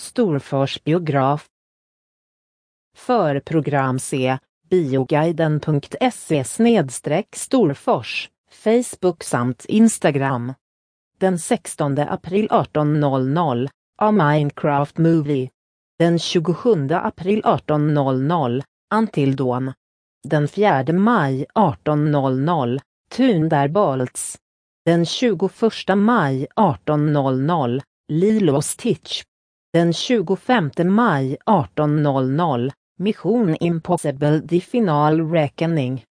Storfors biograf. Förprogram C, bioguiden.se/Storfors, Facebook samt Instagram. Den 16 april 18:00, A Minecraft Movie. Den 27 april 18:00, Until Dawn. Den 4 maj 18:00, Thunderbolts. Den 21 maj 18:00, Lilo och Stitch. Den 25 maj 18:00, Mission Impossible The Final Reckoning.